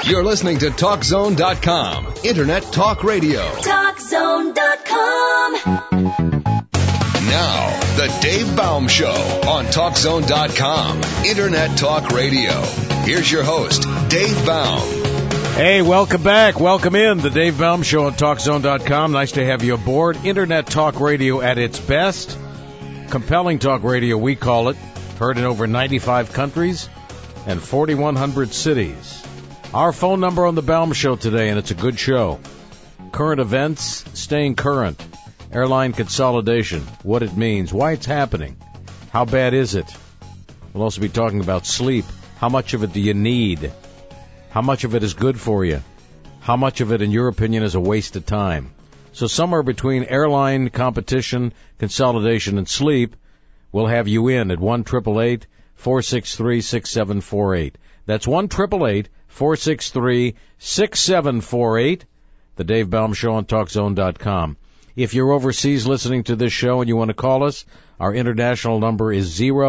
You're listening to TalkZone.com, Internet Talk Radio. TalkZone.com. Now, The Dave Baum Show on TalkZone.com, Internet Talk Radio. Here's your host, Dave Baum. Hey, welcome back. Welcome in. The Dave Baum Show on TalkZone.com. Nice to have you aboard. Internet Talk Radio at its best. Compelling talk radio, we call it. Heard in over 95 countries and 4,100 cities. Our phone number on the Baum Show today, and it's a good show. Current events, staying current. Airline consolidation, what it means, why it's happening. How bad is it? We'll also be talking about sleep. How much of it do you need? How much of it is good for you? How much of it, in your opinion, is a waste of time? So somewhere between airline competition, consolidation, and sleep, we'll have you in at 1-888-463-6748. That's 1-888-463-6748. The Dave Baum Show on TalkZone.com. If you're overseas listening to this show and you want to call us, our international number is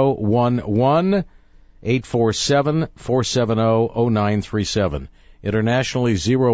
011-847-470-0937. Internationally,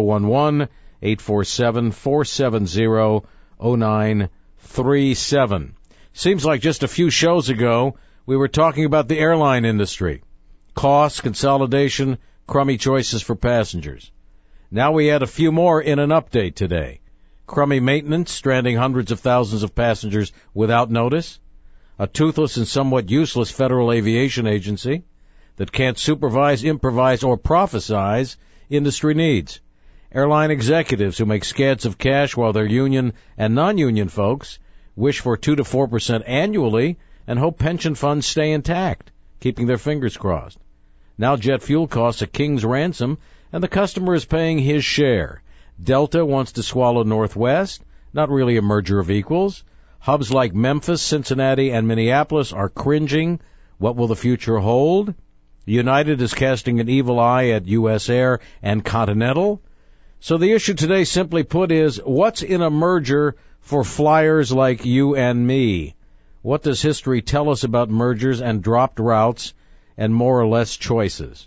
011-847-470-0937. Seems like just a few shows ago, we were talking about the airline industry. Cost, consolidation, crummy choices for passengers. Now we add a few more in an update today. Crummy maintenance, stranding hundreds of thousands of passengers without notice. A toothless and somewhat useless federal aviation agency that can't supervise, improvise, or prophesize industry needs. Airline executives who make scads of cash while their union and non-union folks wish for 2 to 4% annually and hope pension funds stay intact, keeping their fingers crossed. Now jet fuel costs a king's ransom, and the customer is paying his share. Delta wants to swallow Northwest, not really a merger of equals. Hubs like Memphis, Cincinnati, and Minneapolis are cringing. What will the future hold? United is casting an evil eye at U.S. Air and Continental. So the issue today, simply put, is what's in a merger for flyers like you and me? What does history tell us about mergers and dropped routes and more or less choices?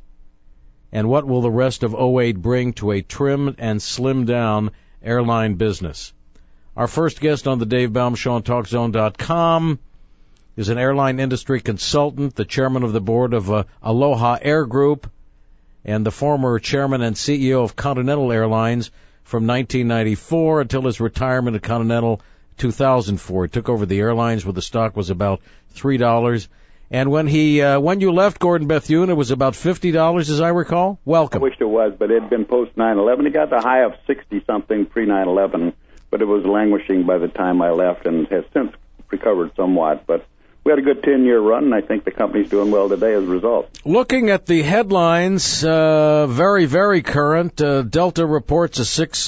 And what will the rest of 08 bring to a trimmed and slimmed-down airline business? Our first guest on the Dave Baum Show on TalkZone.com is an airline industry consultant, the chairman of the board of Aloha Air Group, and the former chairman and CEO of Continental Airlines from 1994 until his retirement at Continental 2004. He took over the airlines when the stock was about $3. And when you left Gordon Bethune, it was about $50, as I recall. Welcome. I wish it was, but it had been post 9/11. It got the high of 60-something pre 9/11, but it was languishing by the time I left and has since recovered somewhat. But we had a good 10-year run, and I think the company's doing well today as a result. Looking at the headlines, very, very current. Delta reports a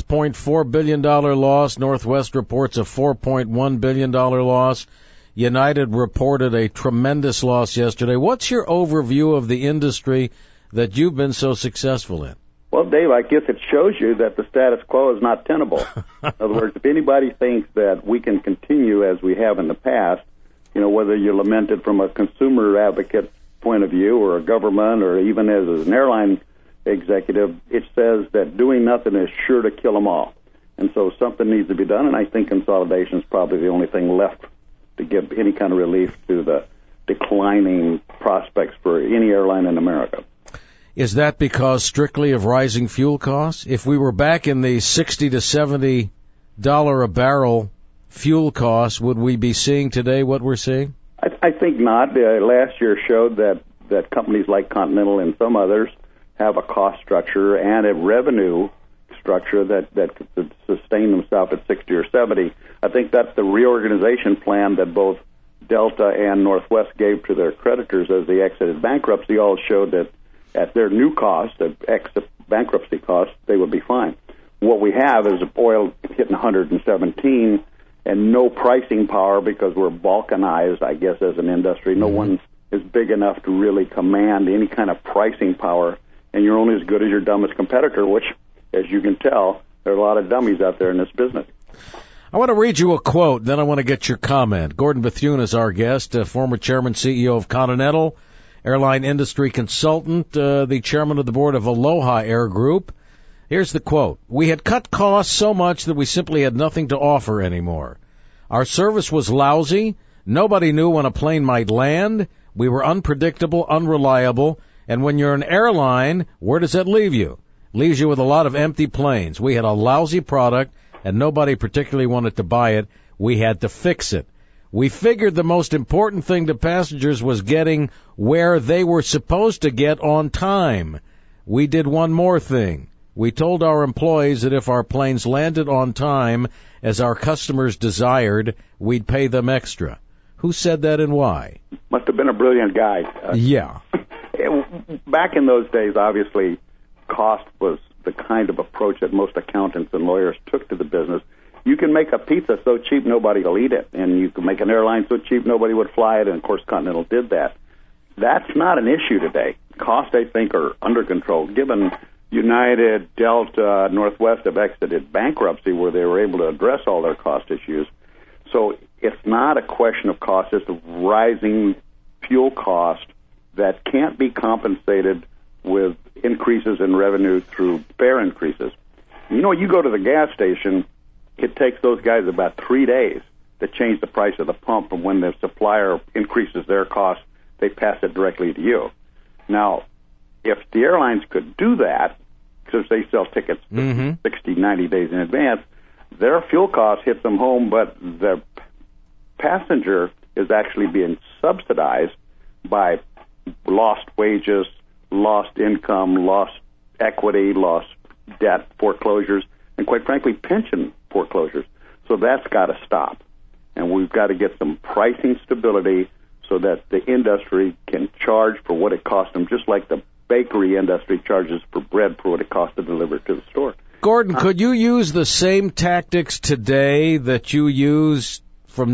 $6.4 billion loss. Northwest reports a $4.1 billion loss. United reported a tremendous loss yesterday. What's your overview of the industry that you've been so successful in? Well, Dave, I guess it shows you that the status quo is not tenable. In other words, if anybody thinks that we can continue as we have in the past, you know, whether you lament it from a consumer advocate point of view or a government or even as an airline executive, it says that doing nothing is sure to kill them all. And so something needs to be done, and I think consolidation is probably the only thing left to give any kind of relief to the declining prospects for any airline in America. Is that because strictly of rising fuel costs? If we were back in the $60 to $70 a barrel fuel costs, would we be seeing today what we're seeing? I think not. Last year showed that companies like Continental and some others have a cost structure and a revenue structure that could sustain themselves at 60 or 70. I think that's the reorganization plan that both Delta and Northwest gave to their creditors as they exited bankruptcy all showed that at their new cost, at exit bankruptcy cost, they would be fine. What we have is oil hitting 117 and no pricing power because we're balkanized, I guess, as an industry. No one is big enough to really command any kind of pricing power, and you're only as good as your dumbest competitor, which, as you can tell, there are a lot of dummies out there in this business. I want to read you a quote, then I want to get your comment. Gordon Bethune is our guest, former chairman, CEO of Continental, airline industry consultant, the chairman of the board of Aloha Air Group. Here's the quote. "We had cut costs so much that we simply had nothing to offer anymore. Our service was lousy. Nobody knew when a plane might land. We were unpredictable, unreliable. And when you're an airline, where does that leave you? Leaves you with a lot of empty planes. We had a lousy product, and nobody particularly wanted to buy it. We had to fix it. We figured the most important thing to passengers was getting where they were supposed to get on time. We did one more thing. We told our employees that if our planes landed on time, as our customers desired, we'd pay them extra." Who said that and why? Must have been a brilliant guy. Yeah. Back in those days, obviously, cost was the kind of approach that most accountants and lawyers took to the business. You can make a pizza so cheap nobody will eat it, and you can make an airline so cheap nobody would fly it, and of course Continental did that. That's not an issue today. Costs, I think, are under control, given United, Delta, Northwest have exited bankruptcy where they were able to address all their cost issues. So it's not a question of cost, it's a rising fuel cost that can't be compensated with increases in revenue through fare increases. You know, you go to the gas station, it takes those guys about 3 days to change the price of the pump, and when the supplier increases their cost, they pass it directly to you. Now, if the airlines could do that, because they sell tickets 60, 90 days in advance, their fuel cost hits them home, but the passenger is actually being subsidized by lost wages, lost income, lost equity, lost debt, foreclosures, and quite frankly, pension foreclosures. So that's got to stop. And we've got to get some pricing stability so that the industry can charge for what it costs them, just like the bakery industry charges for bread for what it costs to deliver it to the store. Gordon, could you use the same tactics today that you used from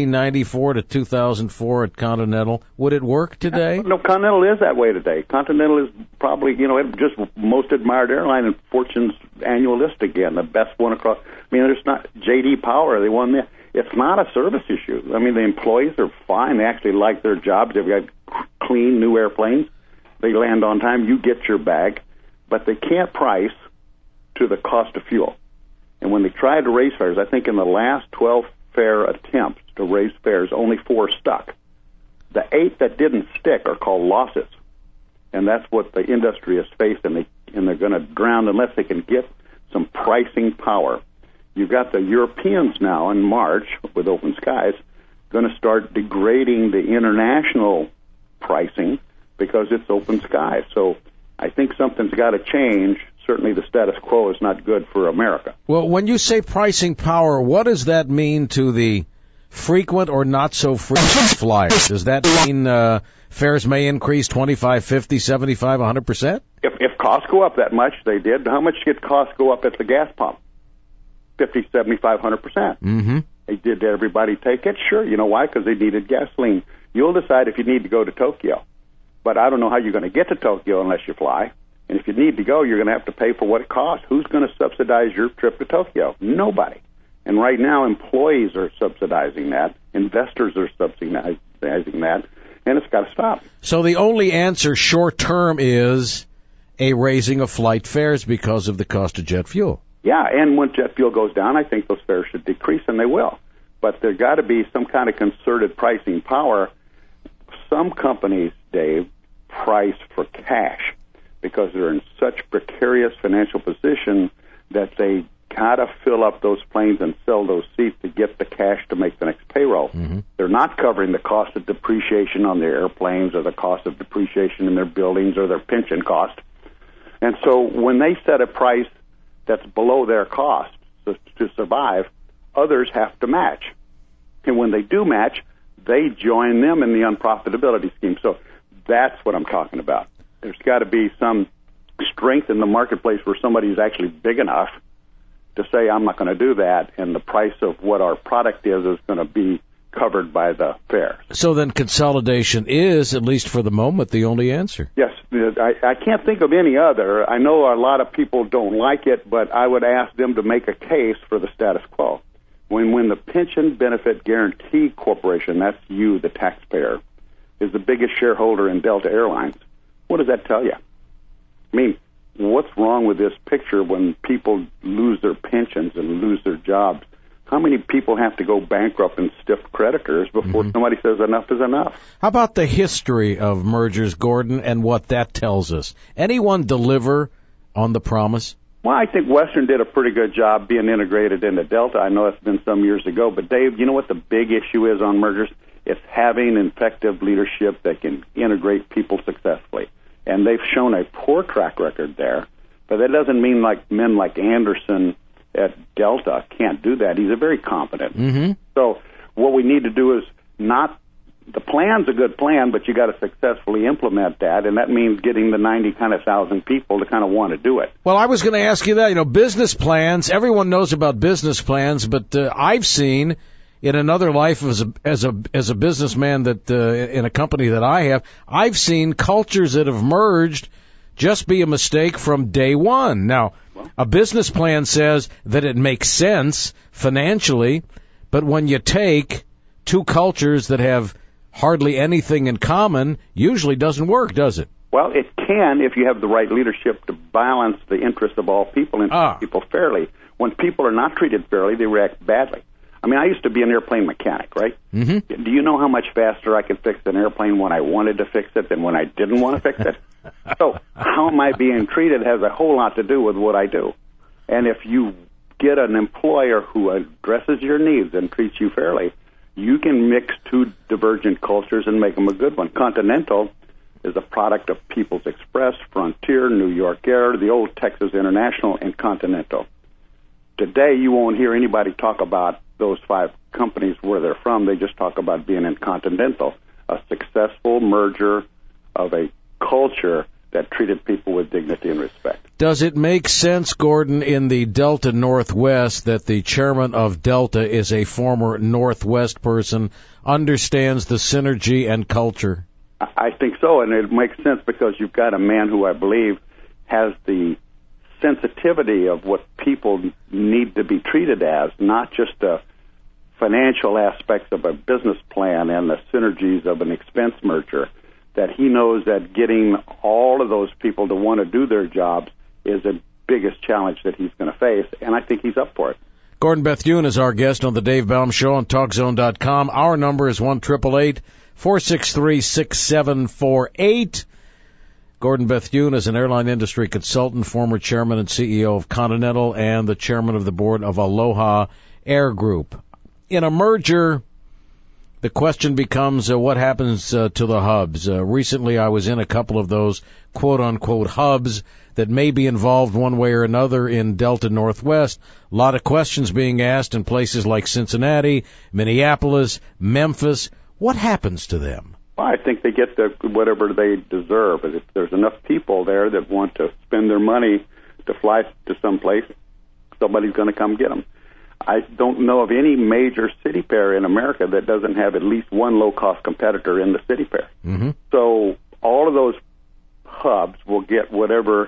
1994 to 2004 at Continental? Would it work today? No, Continental is that way today. Continental is probably, just most admired airline in Fortune's annual list again, the best one across. I mean, there's not J.D. Power. They won there. It's not a service issue. I mean, the employees are fine. They actually like their jobs. They've got clean, new airplanes. They land on time. You get your bag. But they can't price to the cost of fuel. And when they tried to raise fares, I think in the last 12 fare attempts to raise fares, only 4 stuck. The 8 that didn't stick are called losses. And that's what the industry has faced, and they're going to drown unless they can get some pricing power. You've got the Europeans now in March with Open Skies going to start degrading the international pricing because it's Open Skies. So I think something's got to change. Certainly the status quo is not good for America. Well, when you say pricing power, what does that mean to the frequent or not so frequent flyers? Does that mean fares may increase 25, 50, 75, 100%? If costs go up that much, they did. How much did costs go up at the gas pump? 50, 75, 100%. Mm-hmm. They did everybody take it? Sure. You know why? Because they needed gasoline. You'll decide if you need to go to Tokyo. But I don't know how you're going to get to Tokyo unless you fly. And if you need to go, you're going to have to pay for what it costs. Who's going to subsidize your trip to Tokyo? Nobody. And right now, employees are subsidizing that. Investors are subsidizing that. And it's got to stop. So the only answer short term is a raising of flight fares because of the cost of jet fuel. Yeah, and when jet fuel goes down, I think those fares should decrease, and they will. But there's got to be some kind of concerted pricing power. Some companies, Dave, price for cash because they're in such precarious financial position that they got to fill up those planes and sell those seats to get the cash to make the next payroll. Mm-hmm. They're not covering the cost of depreciation on their airplanes or the cost of depreciation in their buildings or their pension cost. And so when they set a price that's below their cost to survive, others have to match. And when they do match, they join them in the unprofitability scheme. So that's what I'm talking about. There's got to be some strength in the marketplace where somebody's actually big enough to say, I'm not going to do that, and the price of what our product is going to be covered by the fare. So then consolidation is, at least for the moment, the only answer. Yes. I can't think of any other. I know a lot of people don't like it, but I would ask them to make a case for the status quo. When the Pension Benefit Guarantee Corporation, that's you, the taxpayer, is the biggest shareholder in Delta Airlines. What does that tell you? I mean, what's wrong with this picture when people lose their pensions and lose their jobs? How many people have to go bankrupt and stiff creditors before somebody says enough is enough? How about the history of mergers, Gordon, and what that tells us? Anyone deliver on the promise? Well, I think Western did a pretty good job being integrated into Delta. I know it's been some years ago, but Dave, you know what the big issue is on mergers? It's having effective leadership that can integrate people successfully. And they've shown a poor track record there, but that doesn't mean like men like Anderson at Delta can't do that. He's a very competent. So what we need to do is not, the plan's a good plan, but you got to successfully implement that, and that means getting the 90,000 people to kind of want to do it. Well, I was going to ask you that. Business plans, everyone knows about business plans, but I've seen in another life as a businessman that in a company that I have, I've seen cultures that have merged just be a mistake from day one. Now, a business plan says that it makes sense financially, but when you take two cultures that have hardly anything in common, usually doesn't work, does it? Well, it can if you have the right leadership to balance the interests of all people and treat people fairly. When people are not treated fairly, they react badly. I mean, I used to be an airplane mechanic, right? Do you know how much faster I could fix an airplane when I wanted to fix it than when I didn't want to fix it? So how am I being treated has a whole lot to do with what I do. And if you get an employer who addresses your needs and treats you fairly, you can mix two divergent cultures and make them a good one. Continental is a product of People's Express, Frontier, New York Air, the old Texas International, and Continental. Today, you won't hear anybody talk about those five companies where they're from. They just talk about being in Continental, a successful merger of a culture that treated people with dignity and respect. Does it make sense, Gordon, in the Delta Northwest that the chairman of Delta is a former Northwest person, understands the synergy and culture? I think so, and it makes sense because you've got a man who I believe has the sensitivity of what people need to be treated as, not just the financial aspects of a business plan and the synergies of an expense merger, that he knows that getting all of those people to want to do their jobs is the biggest challenge that he's going to face, and I think he's up for it. Gordon Bethune is our guest on the Dave Baum Show on TalkZone.com. Our number is 1-888-463-6748. Gordon Bethune is an airline industry consultant, former chairman and CEO of Continental, and the chairman of the board of Aloha Air Group. In a merger, the question becomes what happens to the hubs. Recently, I was in a couple of those quote-unquote hubs that may be involved one way or another in Delta Northwest. A lot of questions being asked in places like Cincinnati, Minneapolis, Memphis. What happens to them? Well, I think they get whatever they deserve. If there's enough people there that want to spend their money to fly to someplace, somebody's going to come get them. I don't know of any major city pair in America that doesn't have at least one low-cost competitor in the city pair. So all of those hubs will get whatever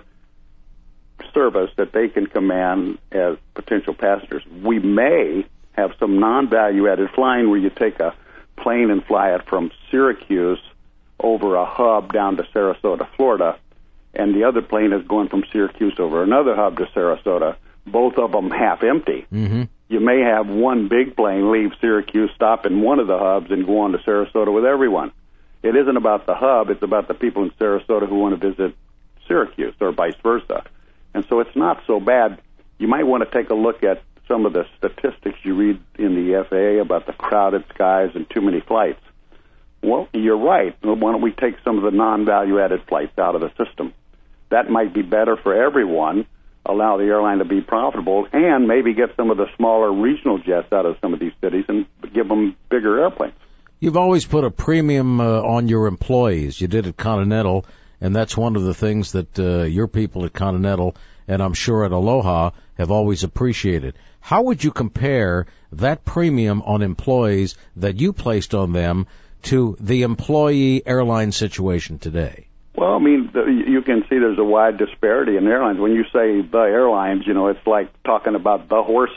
service that they can command as potential passengers. We may have some non-value-added flying where you take a plane and fly it from Syracuse over a hub down to Sarasota, Florida, and the other plane is going from Syracuse over another hub to Sarasota, both of them half empty. You may have one big plane leave Syracuse, stop in one of the hubs, and go on to Sarasota with everyone. It isn't about the hub, it's about the people in Sarasota who want to visit Syracuse, or vice versa. And so it's not so bad. You might want to take a look at some of the statistics you read in the FAA about the crowded skies and too many flights. Well, you're right. Why don't we take some of the non-value-added flights out of the system? That might be better for everyone, allow the airline to be profitable, and maybe get some of the smaller regional jets out of some of these cities and give them bigger airplanes. You've always put a premium on your employees. You did at Continental, and that's one of the things that your people at Continental, and I'm sure at Aloha, have always appreciated. How would you compare that premium on employees that you placed on them to the employee airline situation today? Well, I mean, you can see there's a wide disparity in airlines. When you say the airlines, it's like talking about the horses.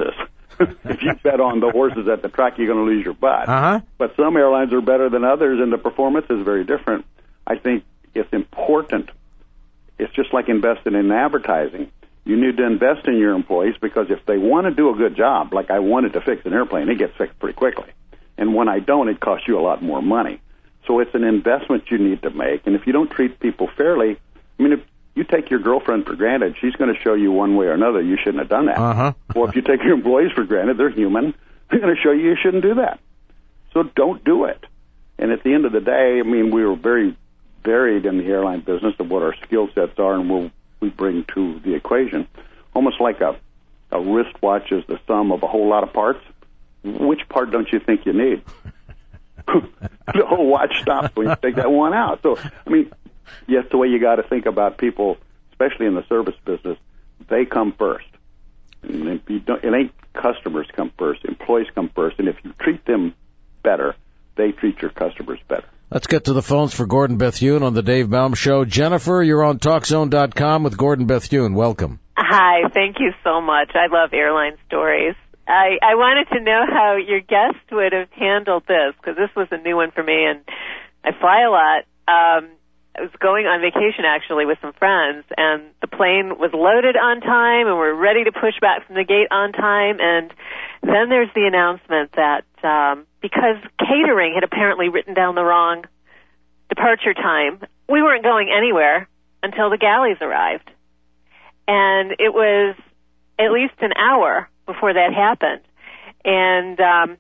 If you bet on the horses at the track, you're going to lose your butt. Uh-huh. But some airlines are better than others, and the performance is very different. I think it's important. It's just like investing in advertising. You need to invest in your employees because if they want to do a good job, like I wanted to fix an airplane, it gets fixed pretty quickly. And when I don't, it costs you a lot more money. So it's an investment you need to make. And if you don't treat people fairly, I mean, if you take your girlfriend for granted, she's going to show you one way or another you shouldn't have done that. Uh-huh. Or if you take your employees for granted, they're human, they're going to show you shouldn't do that. So don't do it. And at the end of the day, I mean, we were very varied in the airline business of what our skill sets are and what we bring to the equation. Almost like a wristwatch is the sum of a whole lot of parts. Which part don't you think you need? The whole watch stops when you take that one out. So, I mean, yes, the way you got to think about people, especially in the service business, they come first. And if you don't, it ain't customers come first, employees come first. And if you treat them better, they treat your customers better. Let's get to the phones for Gordon Bethune on the Dave Baum Show. Jennifer, you're on TalkZone.com with Gordon Bethune. Welcome. Hi, thank you so much. I love airline stories. I wanted to know how your guest would have handled this, because this was a new one for me, and I fly a lot. I was going on vacation, actually, with some friends, and the plane was loaded on time, and we're ready to push back from the gate on time, and then there's the announcement that because catering had apparently written down the wrong departure time, we weren't going anywhere until the galleys arrived. And it was at least an hour before that happened. And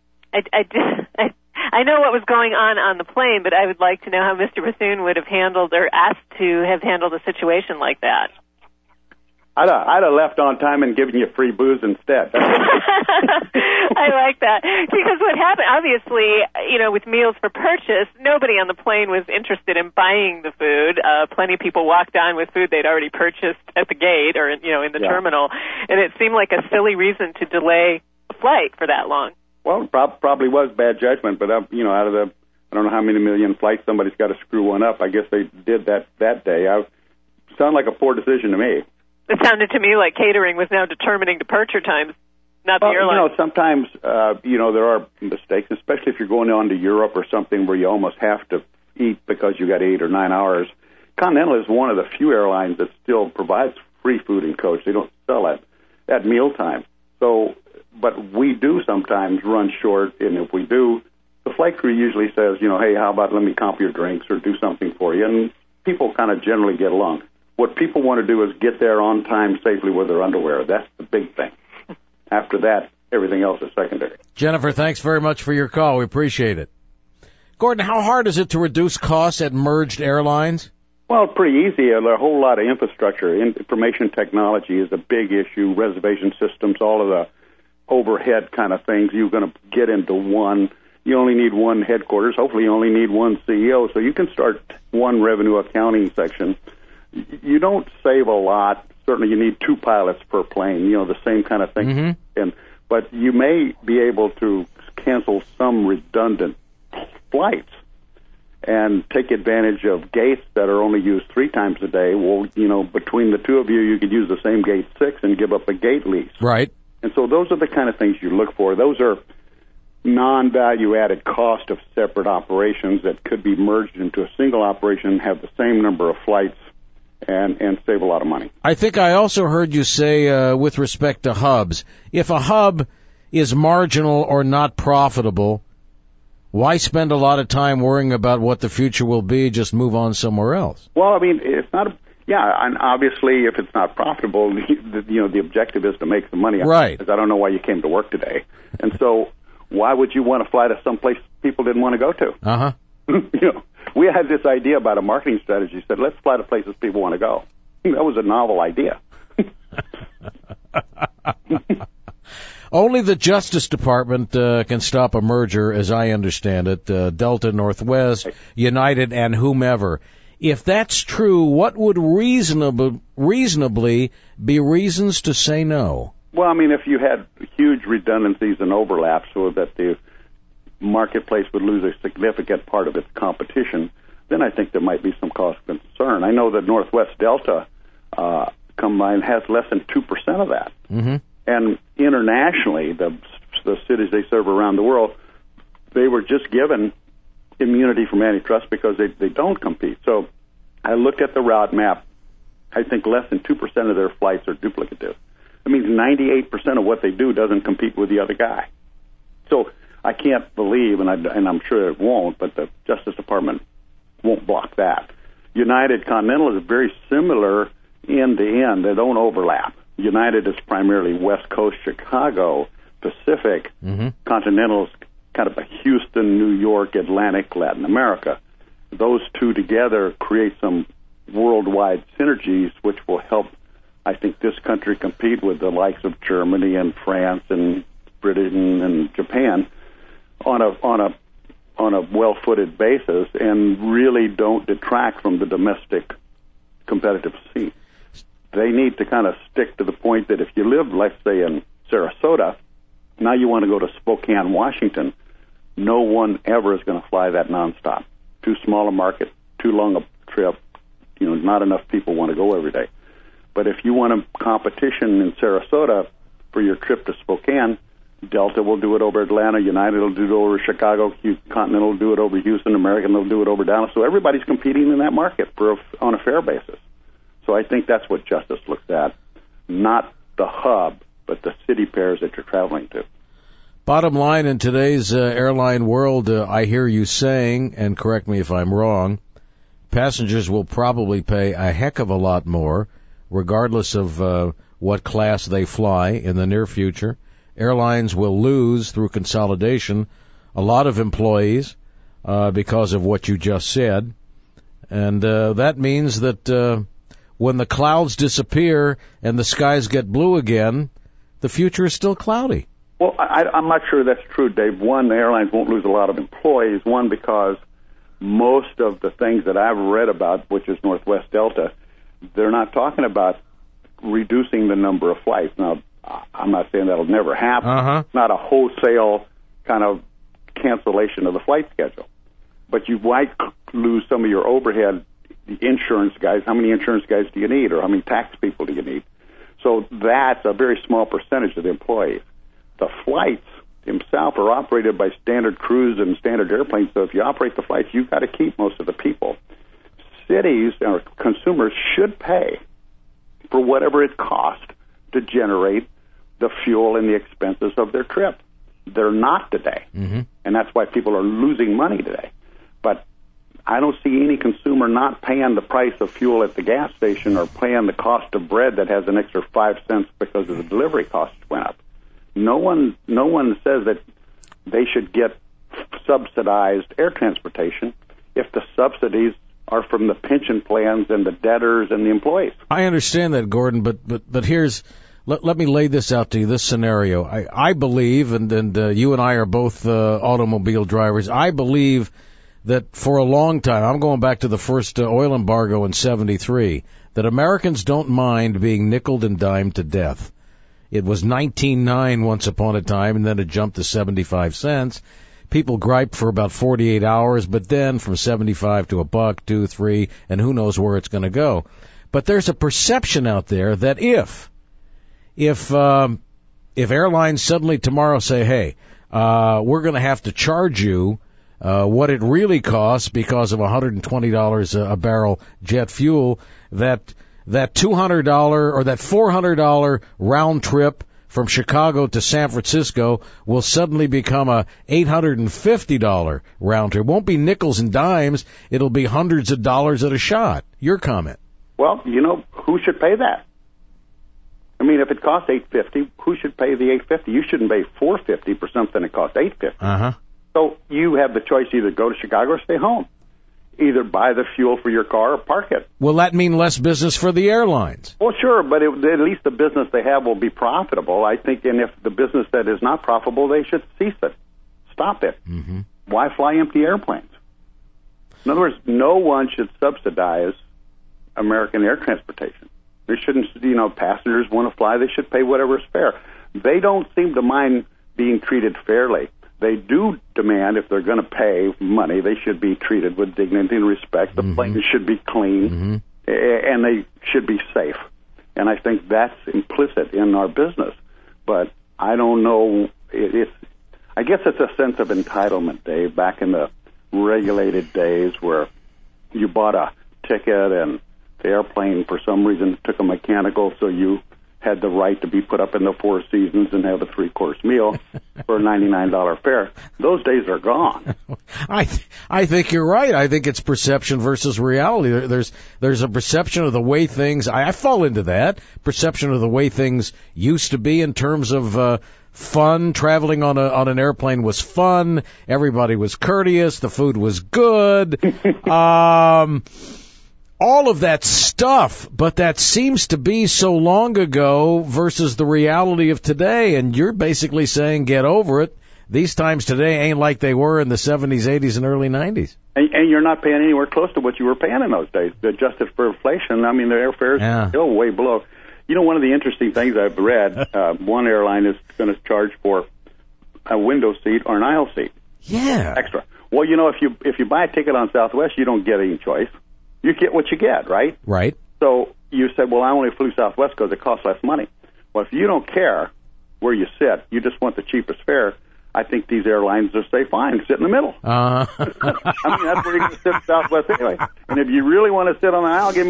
I know what was going on the plane, but I would like to know how Mr. Bethune would have handled or asked to have handled a situation like that. I'd have left on time and given you free booze instead. I like that. Because what happened, obviously, you know, with meals for purchase, nobody on the plane was interested in buying the food. Plenty of people walked on with food they'd already purchased at the gate or, you know, in the terminal. And it seemed like a silly reason to delay a flight for that long. Well, probably was bad judgment, but, you know, out of the, I don't know how many million flights, somebody's got to screw one up. I guess they did that day. Sounded like a poor decision to me. It sounded to me like catering was now determining departure times, not the airline. You know, sometimes, you know, there are mistakes, especially if you're going on to Europe or something where you almost have to eat because you got 8 or 9 hours. Continental is one of the few airlines that still provides free food and coach. They don't sell it at mealtime. So, but we do sometimes run short, and if we do, the flight crew usually says, you know, hey, how about let me comp your drinks or do something for you, and people kind of generally get along. What people want to do is get there on time safely with their underwear. That's the big thing. After that, everything else is secondary. Jennifer, thanks very much for your call. We appreciate it. Gordon, how hard is it to reduce costs at merged airlines? Well, pretty easy. There's a whole lot of infrastructure. Information technology is a big issue. Reservation systems, all of the overhead kind of things. You're going to get into one. You only need one headquarters. Hopefully you only need one CEO. So you can start one revenue accounting section. You don't save a lot. Certainly you need 2 pilots per plane, you know, the same kind of thing. Mm-hmm. But you may be able to cancel some redundant flights and take advantage of gates that are only used 3 times a day. Well, you know, between the two of you, you could use the same gate 6 and give up a gate lease. Right. And so those are the kind of things you look for. Those are non-value-added cost of separate operations that could be merged into a single operation, have the same number of flights, and save a lot of money. I think I also heard you say, with respect to hubs, if a hub is marginal or not profitable, why spend a lot of time worrying about what the future will be? Just move on somewhere else. Well, I mean, it's not. And obviously, if it's not profitable, you know, the objective is to make some money. Right. Because I don't know why you came to work today, and so why would you want to fly to some place people didn't want to go to? Uh-huh. You know, we had this idea about a marketing strategy. Said, let's fly to places people want to go. That was a novel idea. Only the Justice Department can stop a merger, as I understand it, Delta, Northwest, United, and whomever. If that's true, what would reasonably be reasons to say no? Well, I mean, if you had huge redundancies and overlaps so that the marketplace would lose a significant part of its competition, then I think there might be some cause for concern. I know that Northwest Delta combined has less than 2% of that. Mm-hmm. And internationally, the cities they serve around the world, they were just given immunity from antitrust because they don't compete. So I looked at the route map. I think less than 2% of their flights are duplicative. That means 98% of what they do doesn't compete with the other guy. So I can't believe, and I'm sure it won't, but the Justice Department won't block that. United Continental is very similar end to end. They don't overlap. United is primarily West Coast, Chicago, Pacific. Mm-hmm. Continental is kind of a Houston, New York, Atlantic, Latin America. Those two together create some worldwide synergies, which will help, I think, this country compete with the likes of Germany and France and Britain and Japan on a well-footed basis, and really don't detract from the domestic competitive scene. They need to kind of stick to the point that if you live, let's say, in Sarasota, now you want to go to Spokane, Washington, no one ever is going to fly that nonstop. Too small a market, too long a trip, not enough people want to go every day. But if you want a competition in Sarasota for your trip to Spokane, Delta will do it over Atlanta, United will do it over Chicago, Continental will do it over Houston, American will do it over Dallas. So everybody's competing in that market on a fair basis. So I think that's what Justice looks at, not the hub, but the city pairs that you're traveling to. Bottom line, in today's airline world, I hear you saying, and correct me if I'm wrong, passengers will probably pay a heck of a lot more, regardless of what class they fly in the near future. Airlines will lose through consolidation a lot of employees because of what you just said. And that means that when the clouds disappear and the skies get blue again, the future is still cloudy. Well, I'm not sure that's true, Dave. One, the airlines won't lose a lot of employees. One, because most of the things that I've read about, which is Northwest Delta, they're not talking about reducing the number of flights. Now, I'm not saying that'll never happen. Uh-huh. It's not a wholesale kind of cancellation of the flight schedule. But you might lose some of your overhead, the insurance guys. How many insurance guys do you need, or how many tax people do you need? So that's a very small percentage of the employees. The flights themselves are operated by standard crews and standard airplanes, so if you operate the flights, you've got to keep most of the people. Cities or consumers should pay for whatever it costs to generate the fuel and the expenses of their trip. They're not today, mm-hmm. and that's why people are losing money today. But I don't see any consumer not paying the price of fuel at the gas station or paying the cost of bread that has an extra 5 cents because of the delivery costs went up. No one says that they should get subsidized air transportation if the subsidies are from the pension plans and the debtors and the employees. I understand that, Gordon, but here's let me lay this out to you, this scenario. I believe, and you and I are both automobile drivers, I believe that for a long time, I'm going back to the first oil embargo in 73, that Americans don't mind being nickeled and dimed to death. It was 19.9 once upon a time, and then it jumped to 75 cents. People griped for about 48 hours, but then from 75 to $1, $2, $3, and who knows where it's going to go. But there's a perception out there that if airlines suddenly tomorrow say, hey, we're going to have to charge you what it really costs because of $120 a barrel jet fuel, that $200 or that $400 round trip from Chicago to San Francisco will suddenly become a $850 round trip. It won't be nickels and dimes. It'll be hundreds of dollars at a shot. Your comment. Well, who should pay that? I mean, if it costs $850, who should pay the $850? You shouldn't pay $450 for something that costs $850. Uh-huh. So you have the choice to either go to Chicago or stay home. Either buy the fuel for your car or park it. Will that mean less business for the airlines? Well, sure, but at least the business they have will be profitable, I think, and if the business that is not profitable, they should cease it. Stop it. Mm-hmm. Why fly empty airplanes? In other words, no one should subsidize American air transportation. They shouldn't, passengers want to fly, they should pay whatever is fair. They don't seem to mind being treated fairly. They do demand, if they're going to pay money, they should be treated with dignity and respect. The mm-hmm. planes should be clean, mm-hmm. and they should be safe. And I think that's implicit in our business. but I don't know. I guess it's a sense of entitlement, Dave, back in the regulated days where you bought a ticket and the airplane, for some reason, took a mechanical, so you had the right to be put up in the Four Seasons and have a 3-course meal for a $99 fare. Those days are gone. I think you're right. I think it's perception versus reality. There's a perception of the way things, I fall into that, perception of the way things used to be in terms of fun. Traveling on an airplane was fun. Everybody was courteous. The food was good. All of that stuff, but that seems to be so long ago versus the reality of today. And you're basically saying get over it. These times today ain't like they were in the 70s, 80s, and early 90s. And you're not paying anywhere close to what you were paying in those days. Adjusted for inflation, I mean, the airfares are still way below. You know, one of the interesting things I've read, one airline is going to charge for a window seat or an aisle seat. Yeah. Extra. Well, you know, if you buy a ticket on Southwest, you don't get any choice. You get what you get, right? Right. So you said, well, I only flew Southwest because it costs less money. Well, if you don't care where you sit, you just want the cheapest fare, I think these airlines will say, fine, sit in the middle. I mean, that's where you're going to sit Southwest anyway. And if you really want to sit on the aisle, give me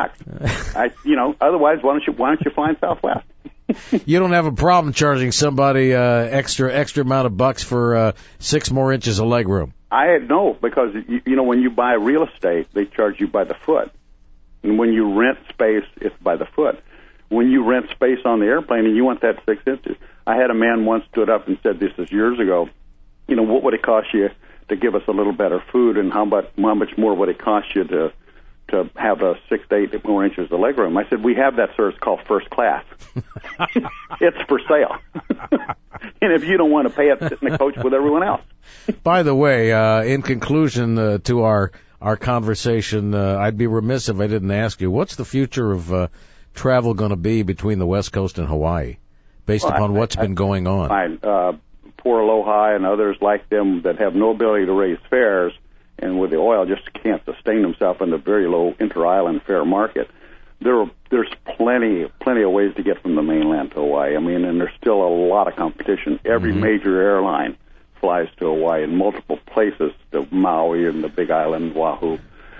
$5. Otherwise, why don't you fly in Southwest? You don't have a problem charging somebody extra amount of bucks for 6 more inches of leg room. No, because, when you buy real estate, they charge you by the foot. And when you rent space, it's by the foot. When you rent space on the airplane and you want that 6 inches, I had a man once stood up and said, this is years ago, what would it cost you to give us a little better food, and how much more would it cost you to have a 6 to 8 more inches of leg room? I said, we have that, sir. It's called first class. It's for sale. And if you don't want to pay it, sit in the coach with everyone else. By the way, in conclusion to our conversation, I'd be remiss if I didn't ask you, what's the future of travel going to be between the West Coast and Hawaii, based upon what's been going on? Poor Aloha and others like them that have no ability to raise fares, and with the oil just can't sustain themselves in the very low inter-island fare market. There's plenty of ways to get from the mainland to Hawaii. I mean, and there's still a lot of competition. Every major airline flies to Hawaii in multiple places, to Maui and the Big Island, Oahu.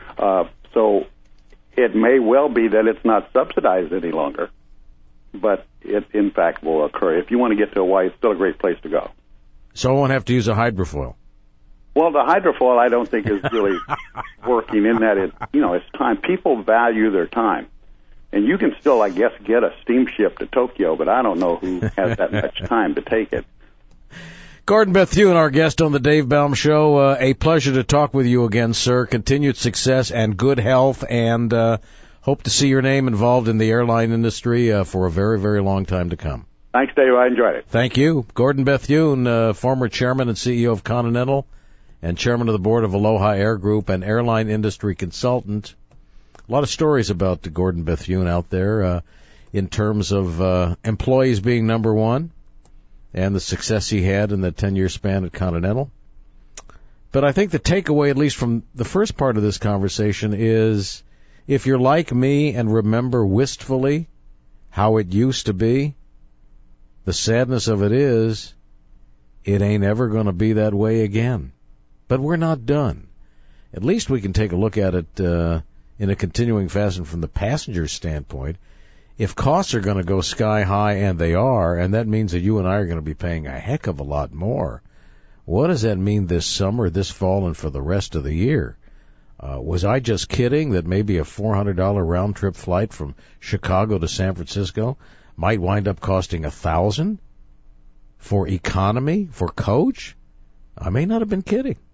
So it may well be that it's not subsidized any longer, but it, in fact, will occur. If you want to get to Hawaii, it's still a great place to go. So I won't have to use a hydrofoil. Well, the hydrofoil I don't think is really working in that it's time. People value their time. And you can still, I guess, get a steamship to Tokyo, but I don't know who has that much time to take it. Gordon Bethune, our guest on the Dave Baum Show. A pleasure to talk with you again, sir. Continued success and good health, and hope to see your name involved in the airline industry for a very, very long time to come. Thanks, Dave. I enjoyed it. Thank you. Gordon Bethune, former chairman and CEO of Continental and chairman of the board of Aloha Air Group and airline industry consultant. A lot of stories about Gordon Bethune out there in terms of employees being number one and the success he had in the 10-year span at Continental. But I think the takeaway, at least from the first part of this conversation, is if you're like me and remember wistfully how it used to be, the sadness of it is it ain't ever going to be that way again. But we're not done. At least we can take a look at it in a continuing fashion from the passenger's standpoint. If costs are going to go sky high, and they are, and that means that you and I are going to be paying a heck of a lot more, what does that mean this summer, this fall, and for the rest of the year? Was I just kidding that maybe a $400 round-trip flight from Chicago to San Francisco might wind up costing $1,000 for economy, for coach? I may not have been kidding.